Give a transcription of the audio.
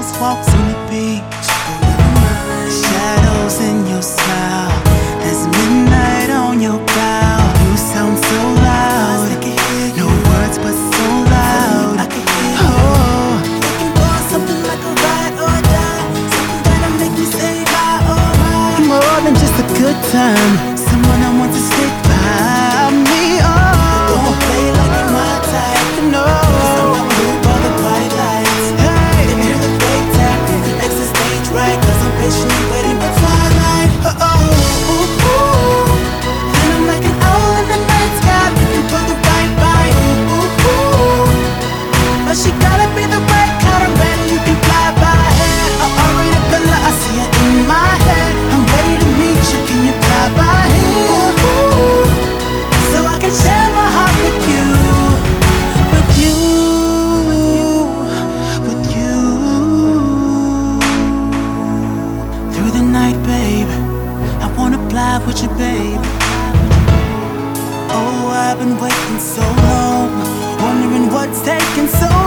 candles, walks on the beach. Shadows in your smile. There's midnight on your brow. You sound so loud. No words but so loud. Oh, looking for something like a ride or die. Something that'll make me say hi or hi. More than just a good time. Someone I want to stick by me. Oh, don't play like you're my type. No, I'm not moved by the bright lights. Hey, if you're the fake tap, exit stage right. 'Cause I'm patiently waiting for twilight. Oh, ooh, ooh. And I'm like an owl in the night sky, looking for the right bite. Ooh, ooh, ooh. But she gotta be the right kind of red you can fly by. I already feel like I see it in my head. I'm ready to meet you, can you fly by here? Ooh, ooh. So I can share my heart with you, with you, with you. Through the night, babe, I wanna fly with you, babe. Oh, I've been waiting so long, wondering what's taking so